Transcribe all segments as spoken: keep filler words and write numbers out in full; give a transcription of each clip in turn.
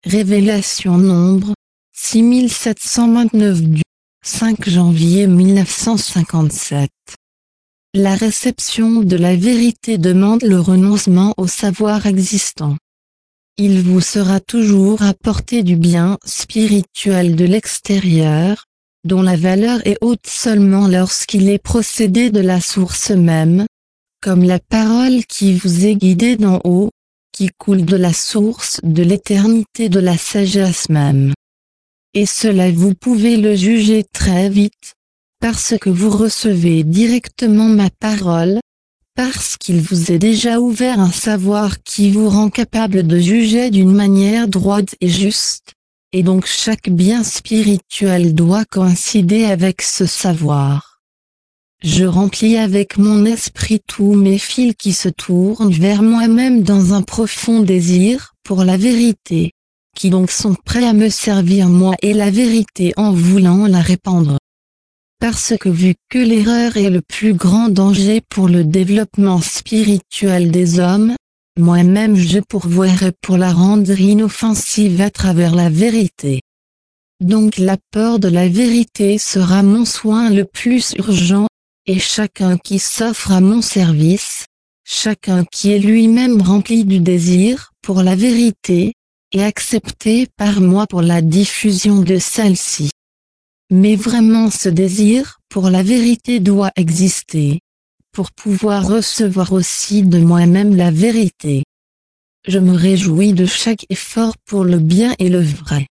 Révélation Nombre, six mille sept cent vingt-neuf du cinq janvier mille neuf cent cinquante-sept. La réception de la vérité demande le renoncement au savoir existant. Il vous sera toujours apporté du bien spirituel de l'extérieur, dont la valeur est haute seulement lorsqu'il est procédé de la source même, comme la parole qui vous est guidée d'en haut, qui coule de la source de l'éternité de la sagesse même. Et cela vous pouvez le juger très vite, parce que vous recevez directement ma parole, parce qu'il vous est déjà ouvert un savoir qui vous rend capable de juger d'une manière droite et juste, et donc chaque bien spirituel doit coïncider avec ce savoir. Je remplis avec mon esprit tous mes fils qui se tournent vers moi-même dans un profond désir pour la vérité, qui donc sont prêts à me servir moi et la vérité en voulant la répandre. Parce que vu que l'erreur est le plus grand danger pour le développement spirituel des hommes, moi-même je pourvoirai pour la rendre inoffensive à travers la vérité. Donc l'apport de la vérité sera mon soin le plus urgent, et chacun qui s'offre à mon service, chacun qui est lui-même rempli du désir pour la vérité, est accepté par moi pour la diffusion de celle-ci. Mais vraiment ce désir pour la vérité doit exister, pour pouvoir recevoir aussi de moi-même la vérité. Je me réjouis de chaque effort pour le bien et le vrai.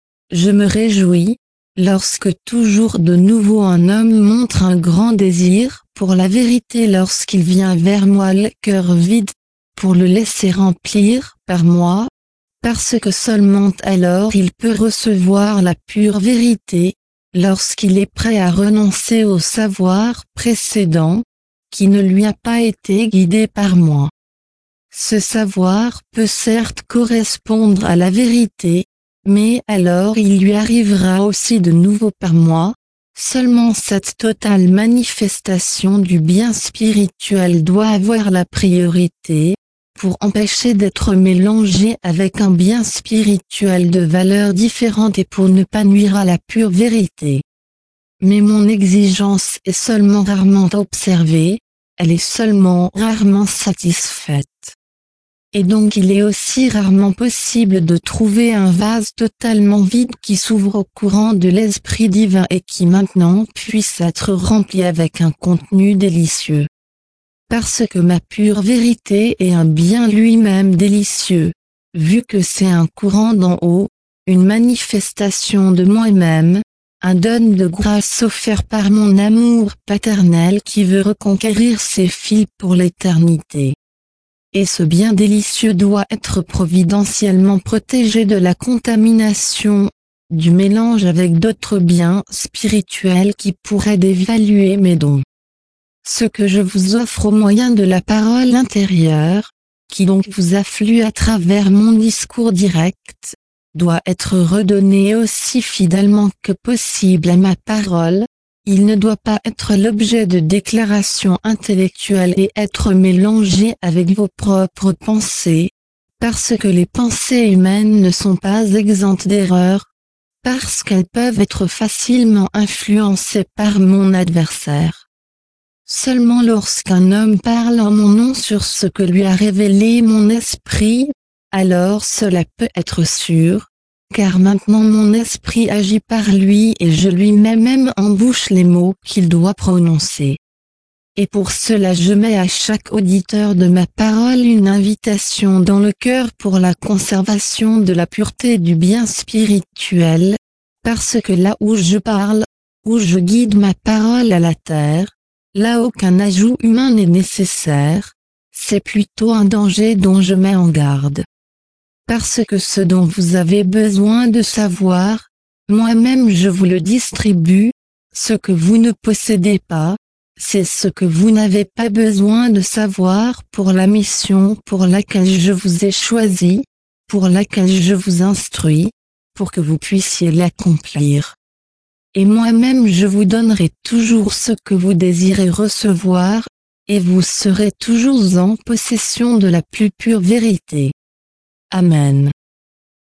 Je me réjouis, lorsque toujours de nouveau un homme montre un grand désir pour la vérité lorsqu'il vient vers moi le cœur vide, pour le laisser remplir par moi, parce que seulement alors il peut recevoir la pure vérité, lorsqu'il est prêt à renoncer au savoir précédent, qui ne lui a pas été guidé par moi. Ce savoir peut certes correspondre à la vérité, mais alors il lui arrivera aussi de nouveau par moi, seulement cette totale manifestation du bien spirituel doit avoir la priorité, pour empêcher d'être mélangé avec un bien spirituel de valeurs différentes et pour ne pas nuire à la pure vérité. Mais mon exigence est seulement rarement observée, elle est seulement rarement satisfaite. Et donc il est aussi rarement possible de trouver un vase totalement vide qui s'ouvre au courant de l'Esprit divin et qui maintenant puisse être rempli avec un contenu délicieux. Parce que ma pure vérité est un bien lui-même délicieux, vu que c'est un courant d'en haut, une manifestation de moi-même, un don de grâce offert par mon amour paternel qui veut reconquérir ses fils pour l'éternité. Et ce bien délicieux doit être providentiellement protégé de la contamination, du mélange avec d'autres biens spirituels qui pourraient dévaluer mes dons. Ce que je vous offre au moyen de la parole intérieure, qui donc vous afflue à travers mon discours direct, doit être redonné aussi fidèlement que possible à ma parole. Il ne doit pas être l'objet de déclarations intellectuelles et être mélangé avec vos propres pensées, parce que les pensées humaines ne sont pas exemptes d'erreurs, parce qu'elles peuvent être facilement influencées par mon adversaire. Seulement lorsqu'un homme parle en mon nom sur ce que lui a révélé mon esprit, alors cela peut être sûr, car maintenant mon esprit agit par lui et je lui mets même en bouche les mots qu'il doit prononcer. Et pour cela je mets à chaque auditeur de ma parole une invitation dans le cœur pour la conservation de la pureté du bien spirituel, parce que là où je parle, où je guide ma parole à la terre, là aucun ajout humain n'est nécessaire, c'est plutôt un danger dont je mets en garde. Parce que ce dont vous avez besoin de savoir, moi-même je vous le distribue, ce que vous ne possédez pas, c'est ce que vous n'avez pas besoin de savoir pour la mission pour laquelle je vous ai choisi, pour laquelle je vous instruis, pour que vous puissiez l'accomplir. Et moi-même je vous donnerai toujours ce que vous désirez recevoir, et vous serez toujours en possession de la plus pure vérité. Amen.